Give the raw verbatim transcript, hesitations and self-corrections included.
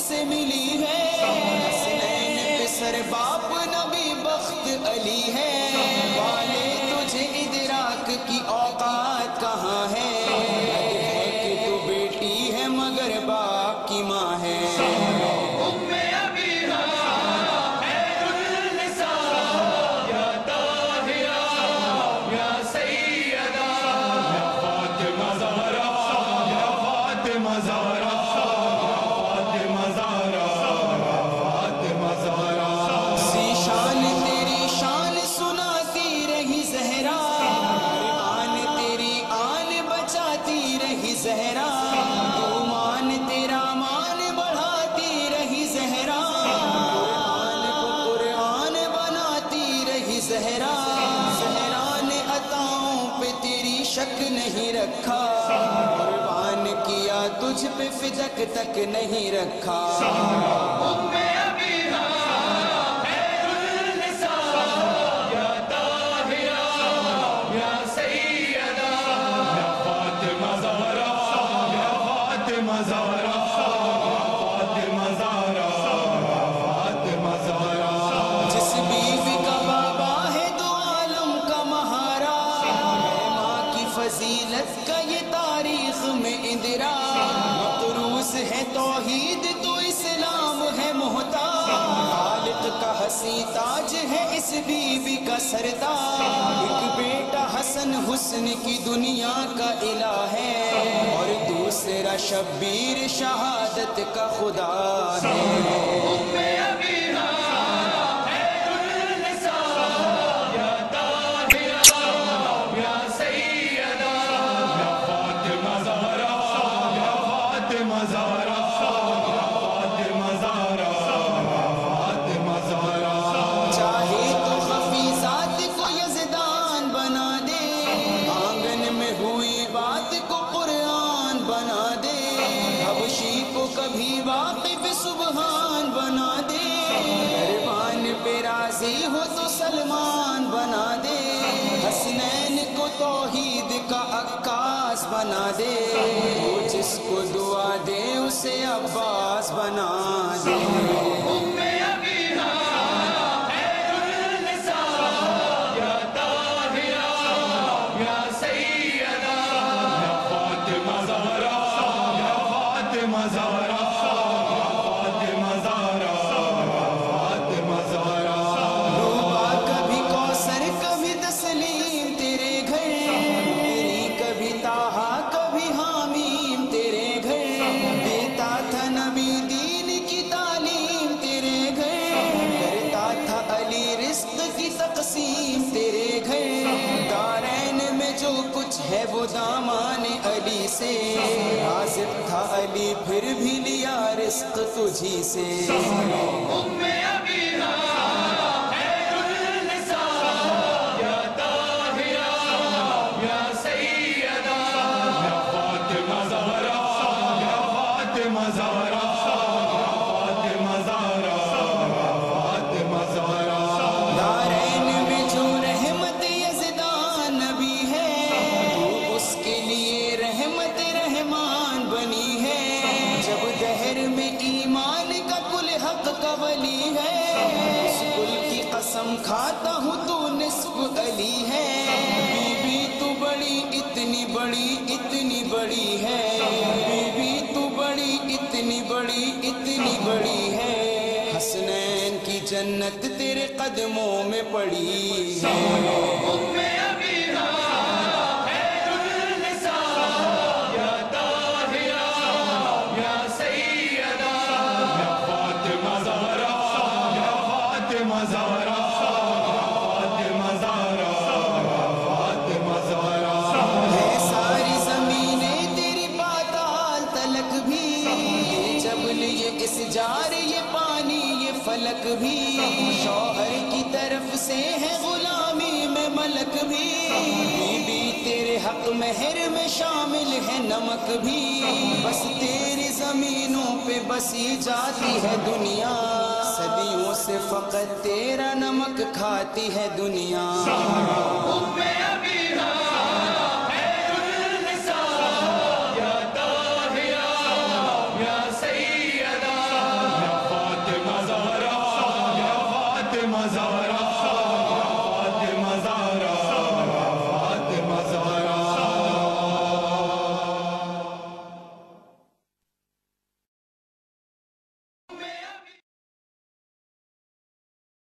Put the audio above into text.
سے ملی ہے، حسنین پہ سر باپ نبی بخت علی ہے، والے تجھے ادراک کی اوقات کہاں ہے، ہے کہ تو بیٹی ہے مگر باپ کی ماں ہے۔ زہرا تو مان تیرا مان بڑھاتی رہی زہرا، قرآن کو قرآن بناتی رہی زہرا، زہرا نے عطاؤں پہ تیری شک نہیں رکھا، قربان کیا تجھ پہ فدق تک نہیں رکھا۔ جس بیوی کا بابا ہے دو عالم کا مہارا، ماں کی فضیلت کا یہ تاریخ میں اندرا، مقروض ہے توحید تو اسلام ہے محتاج، خالق کا حسین تاج ہے اس بیوی کا سردار، ایک بیٹا حسن حسن کی دنیا کا الہ ہے، اور دوسرا شبیر شہادت کا خدا ہے۔ چاہے تو خفی ذات کو یزدان بنا دے، آنگن میں ہوئی بات کو قرآن بنا دے، حبشی کو کبھی واقف سبحان بنا دے، دربان پہ راضی ہو تو سلمان بنا دے، حسنین کو توحید کا عکاس بنا دے، وہ جس کو دعا دے اسے عباس بنا دے۔ ڈوبا کبھی کوثر کبھی تسلیم تیرے گھر، تیری کبھی طٰہٰ کبھی حامیم تیرے گھر، دیتا تھا نبی دین کی تعلیم تیرے گھر، کرتا تھا علی رزق کی تقسیم تیرے گھر، دارین میں جو کچھ ہے وہ دامان علی سے، رازق تھا علی پھر بھی لیا رزق تجھی سے۔ دارین میں جو رحمت یزدان نبی ہے، تو اس کے لیے رحمت رحمان بنی ہے، جب دہر میں ایمان کا کل حق کا ولی ہے، اس کل کی قسم کھاتا ہوں تو نصف علی ہے، بی بی تو بڑی اتنی بڑی اتنی بڑی ہے، بی بی تو بڑی اتنی بڑی اتنی بڑی ہے، حسنین کی جنت تیرے قدموں میں پڑی ہے۔ ہے ساری زمینیں تیری پاتال تلک بھی، یہ جبل یہ اس جار یہ پانی یہ فلک بھی، شوہر کی طرف سے ہے غلامی میں ملک بھی، بی بی تیرے حق مہر میں شامل ہے نمک بھی، بس تیری زمینوں پہ بسی جاتی ہے دنیا، صدیوں سے فقط تیرا نمک کھاتی ہے دنیا۔